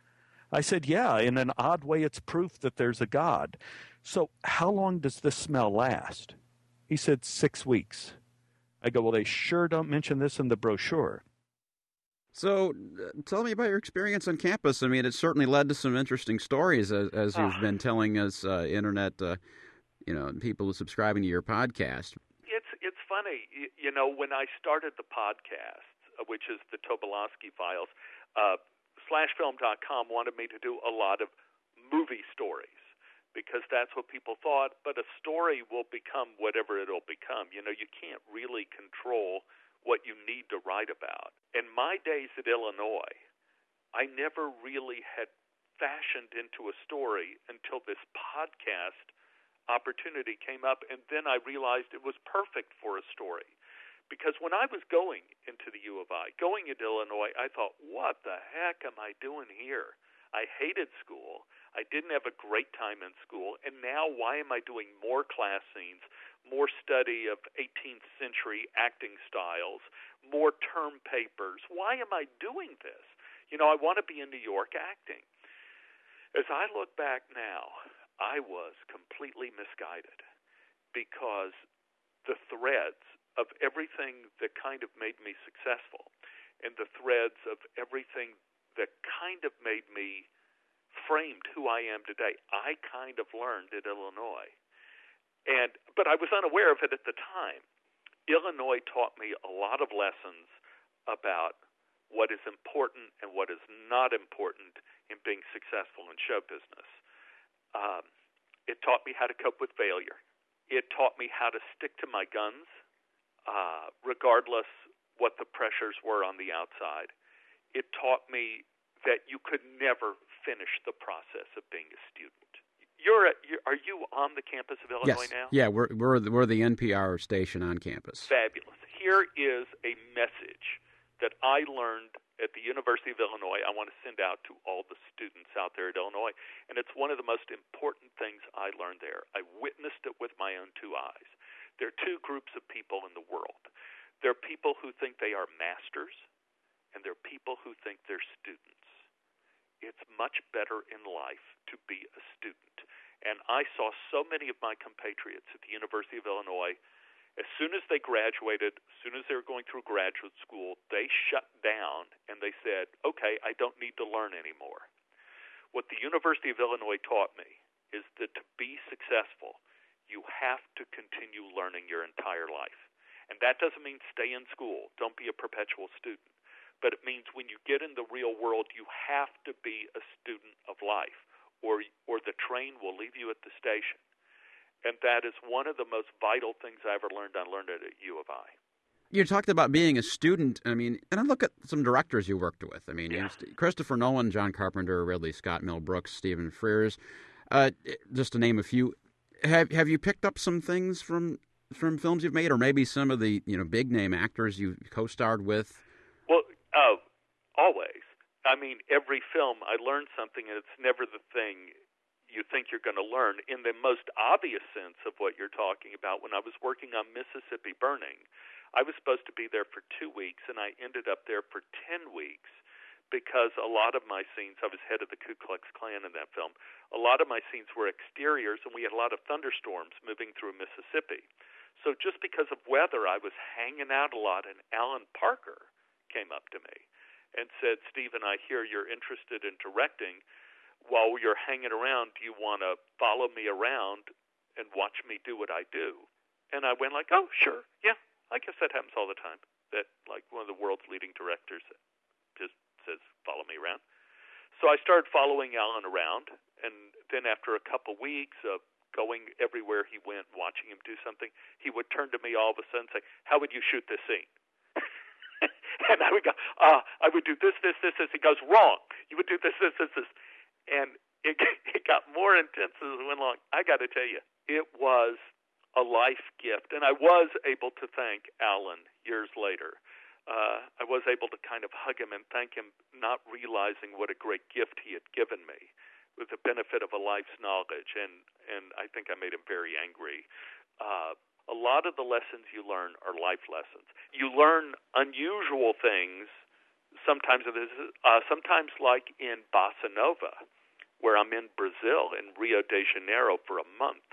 I said, "Yeah, in an odd way, it's proof that there's a God. So how long does this smell last?" He said, six weeks. I go, "Well, they sure don't mention this in the brochure." So uh, tell me about your experience on campus. I mean, it certainly led to some interesting stories, as, as you've been telling us, uh, internet, uh, you know, people subscribing to your podcast. It's, it's funny. You, you know, when I started the podcast, which is the Tobolowsky Files, uh, slash film dot com wanted me to do a lot of movie stories, because that's what people thought, but a story will become whatever it'll become. You know, you can't really control what you need to write about. In my days at Illinois, I never really had fashioned into a story until this podcast opportunity came up, and then I realized it was perfect for a story. Because when I was going into the U of I, going into Illinois, I thought, what the heck am I doing here? I hated school. I didn't have a great time in school. And now why am I doing more class scenes, more study of eighteenth century acting styles, more term papers? Why am I doing this? You know, I want to be in New York acting. As I look back now, I was completely misguided, because the threads of everything that kind of made me successful, and the threads of everything that kind of made me framed who I am today, I kind of learned at Illinois. And but I was unaware of it at the time. Illinois taught me a lot of lessons about what is important and what is not important in being successful in show business. Um, it taught me how to cope with failure. It taught me how to stick to my guns, Uh, regardless what the pressures were on the outside. It taught me that you could never finish the process of being a student. You're, a, you're are you on the campus of Illinois yes. now? Yeah, we're we're the, we're the N P R station on campus. Fabulous. Here is a message that I learned at the University of Illinois. I want to send out to all the students out there at Illinois, and it's one of the most important things I learned there. I witnessed it with my own two eyes. There are two groups of people in the world. There are people who think they are masters, and there are people who think they're students. It's much better in life to be a student. And I saw so many of my compatriots at the University of Illinois, as soon as they graduated, as soon as they were going through graduate school, they shut down and they said, okay, I don't need to learn anymore. What the University of Illinois taught me is that to be successful, you have to continue learning your entire life. And that doesn't mean stay in school. Don't be a perpetual student. But it means when you get in the real world, you have to be a student of life, or or the train will leave you at the station. And that is one of the most vital things I ever learned. I learned it at U of I. You talked about being a student. I mean, and I look at some directors you worked with. I mean, yeah. Christopher Nolan, John Carpenter, Ridley Scott, Mel Brooks, Stephen Frears, uh, just to name a few. Have Have you picked up some things from from films you've made, or maybe some of the you know big name actors you co-starred with? Well, uh, always. I mean, every film I learn something, and it's never the thing you think you're going to learn. In the most obvious sense of what you're talking about, when I was working on Mississippi Burning, I was supposed to be there for two weeks, and I ended up there for ten weeks because a lot of my scenes, I was head of the Ku Klux Klan in that film, a lot of my scenes were exteriors, and we had a lot of thunderstorms moving through Mississippi. So just because of weather, I was hanging out a lot, and Alan Parker came up to me and said, Stephen, I hear you're interested in directing. While you're hanging around, do you want to follow me around and watch me do what I do? And I went like, oh, sure, yeah. I guess that happens all the time, that like one of the world's leading directors just says, follow me around. So I started following Alan around, and then after a couple weeks of going everywhere he went, watching him do something, he would turn to me all of a sudden and say, how would you shoot this scene? And I would go, uh, I would do this, this, this, this. He goes, wrong. You would do this, this, this, this. And it, it got more intense as it went along. I got to tell you, it was a life gift. And I was able to thank Alan years later. Uh, I was able to kind of hug him and thank him, not realizing what a great gift he had given me with the benefit of a life's knowledge. And, and I think I made him very angry. Uh, a lot of the lessons you learn are life lessons. You learn unusual things, sometimes, uh, sometimes like in Bossa Nova, where I'm in Brazil, in Rio de Janeiro for a month.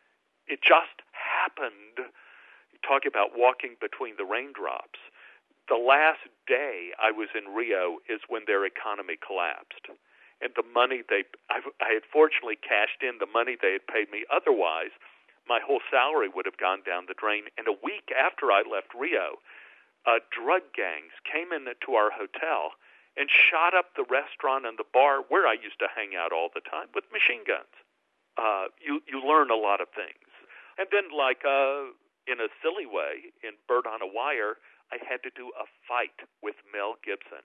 It just happened, talking about walking between the raindrops. The last day I was in Rio is when their economy collapsed. And the money they, I, I had fortunately cashed in the money they had paid me. Otherwise, my whole salary would have gone down the drain. And a week after I left Rio, uh, drug gangs came into our hotel and shot up the restaurant and the bar where I used to hang out all the time with machine guns. Uh, you, you learn a lot of things. And then, like, uh, in a silly way, in Bird on a Wire, I had to do a fight with Mel Gibson.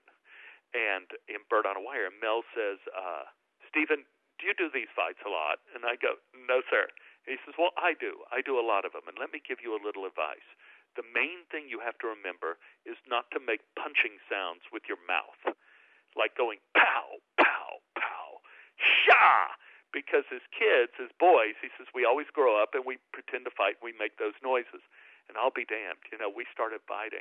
And in Bird on a Wire, Mel says, uh, Stephen, do you do these fights a lot? And I go, no, sir. And he says, well, I do. I do a lot of them. And let me give you a little advice. The main thing you have to remember is not to make punching sounds with your mouth, like going pow, pow, pow, sha. Because as kids, as boys, he says, we always grow up and we pretend to fight and we make those noises. And I'll be damned. You know, we started fighting.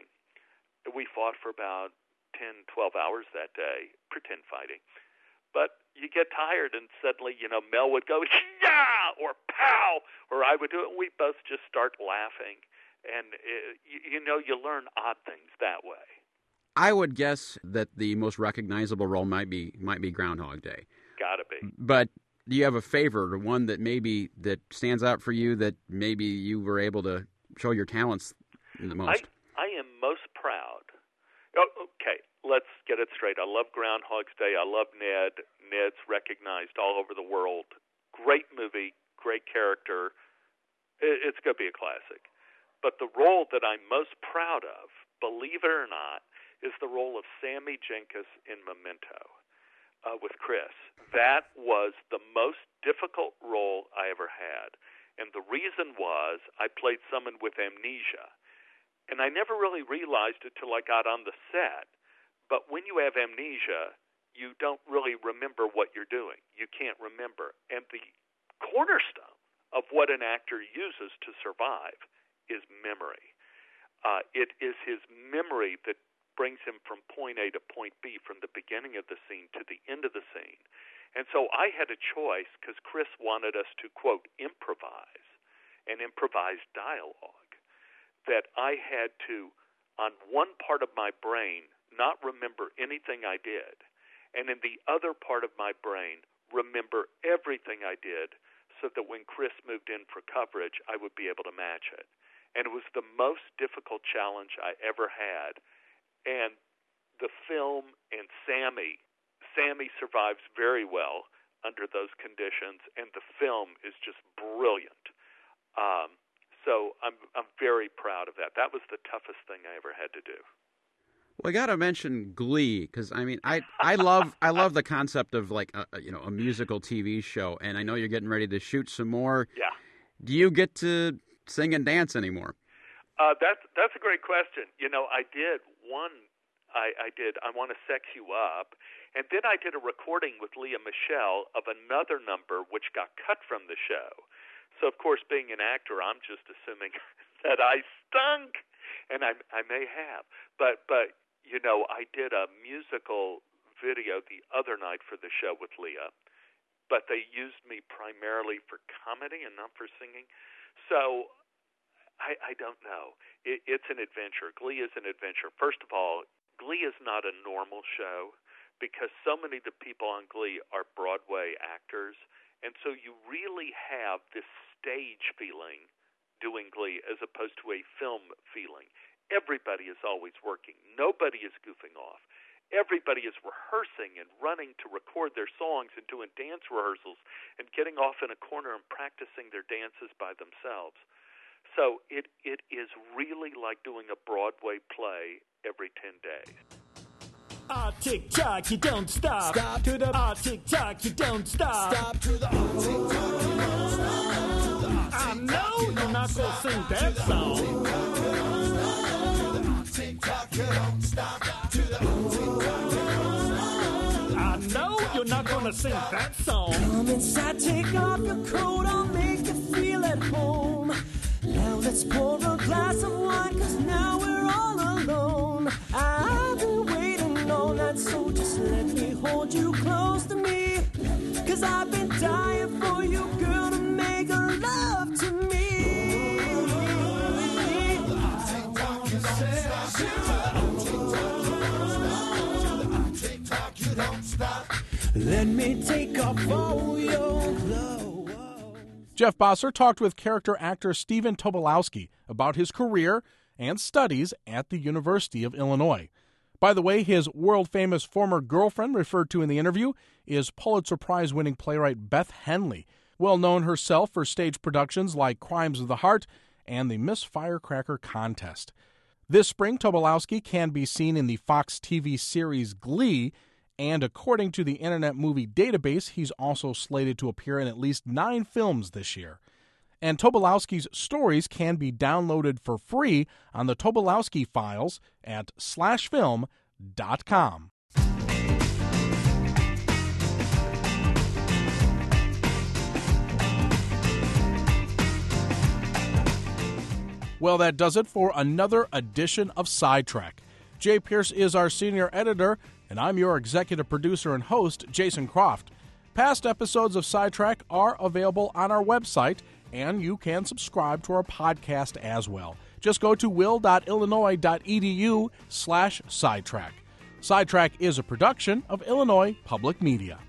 We fought for about ten, twelve hours that day, pretend fighting. But you get tired and suddenly, you know, Mel would go, yeah, or pow, or I would do it. And we both just start laughing. And, it, you, you know, you learn odd things that way. I would guess that the most recognizable role might be might be Groundhog Day. Gotta be. But do you have a favorite or one that maybe that stands out for you that maybe you were able to show your talents the most? I, I am most proud. Oh, okay, let's get it straight. I love Groundhog Day. I love Ned. Ned's recognized all over the world. Great movie, great character. It, it's going to be a classic. But the role that I'm most proud of, believe it or not, is the role of Sammy Jenkins in Memento. Uh, with Chris. That was the most difficult role I ever had. And the reason was I played someone with amnesia. And I never really realized it till I got on the set. But when you have amnesia, you don't really remember what you're doing. You can't remember. And the cornerstone of what an actor uses to survive is memory. Uh, it is his memory that brings him from point A to point B, from the beginning of the scene to the end of the scene. And so I had a choice because Chris wanted us to, quote, improvise and improvise dialogue, that I had to, on one part of my brain, not remember anything I did, and in the other part of my brain, remember everything I did so that when Chris moved in for coverage, I would be able to match it. And it was the most difficult challenge I ever had. And the film and Sammy, Sammy survives very well under those conditions, and the film is just brilliant. Um, so I'm I'm very proud of that. That was the toughest thing I ever had to do. Well, I got to mention Glee because I mean I I love I love the concept of like a, you know a musical T V show, and I know you're getting ready to shoot some more. Yeah. Do you get to sing and dance anymore? Uh, that's that's a great question. You know, I did one. I, I did. I Want to Sex You Up, and then I did a recording with Leah Michelle of another number which got cut from the show. So of course, being an actor, I'm just assuming that I stunk, and I I may have, but but. You know, I did a musical video the other night for the show with Leah, but they used me primarily for comedy and not for singing. So I, I don't know. It, it's an adventure. Glee is an adventure. First of all, Glee is not a normal show because so many of the people on Glee are Broadway actors, and so you really have this stage feeling doing Glee as opposed to a film feeling. Everybody is always working. Nobody is goofing off. Everybody is rehearsing and running to record their songs and doing dance rehearsals and getting off in a corner and practicing their dances by themselves. So it it is really like doing a Broadway play every ten days. Ah, tick tock, you don't stop. Stop to the ah, tick tock, you don't stop. Stop to the ah, tick tock, you don't stop. I know you're not gonna sing that song. I know you're not gonna sing that song. Come inside, take off your coat, I'll make you feel at home. Now let's pour a glass of wine, cause now we're all alone. I've been waiting all night, so just let me hold you close to me. Cause I've been dying for you, girl, to make love to me. Let me take off all your clothes. Jeff Bosser talked with character actor Stephen Tobolowsky about his career and studies at the University of Illinois. By the way, his world-famous former girlfriend referred to in the interview is Pulitzer Prize-winning playwright Beth Henley, well known herself for stage productions like Crimes of the Heart and the Miss Firecracker Contest. This spring, Tobolowsky can be seen in the Fox T V series Glee, and according to the Internet Movie Database, he's also slated to appear in at least nine films this year. And Tobolowsky's stories can be downloaded for free on the Tobolowsky Files at slash film dot com. Well, that does it for another edition of Sidetrack. Jay Pierce is our senior editor, and I'm your executive producer and host, Jason Croft. Past episodes of Sidetrack are available on our website, and you can subscribe to our podcast as well. Just go to will.illinois.edu slash sidetrack. Sidetrack is a production of Illinois Public Media.